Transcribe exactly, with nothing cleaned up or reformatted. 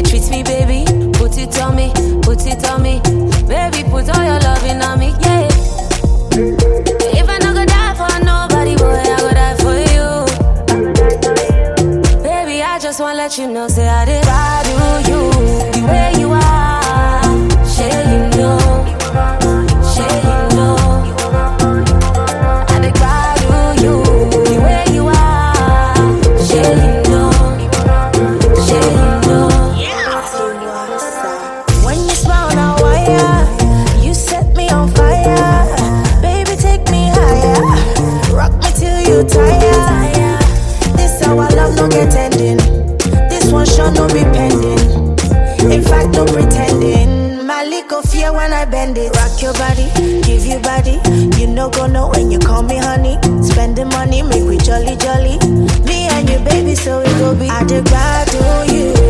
they treat me, baby. Put it on me, put it on me. Baby, put all your loving on me, yeah. If I no go die for nobody, boy, I go die for you. Baby, I just wanna let you know, say I did value you. The way you are, share you know, share you know. I did value you. The way you are, share you know, share you know. When you smile on wire, you set me on fire. Baby, take me higher. Rock me till you tire. This our love, no get ending. This one sure no be pending. In fact, no pretending. My little fear when I bend it. Rock your body, give you body. You no go know when you call me honey. Spend the money, make we jolly jolly. Me and you, baby, so it go be. I did glad to you.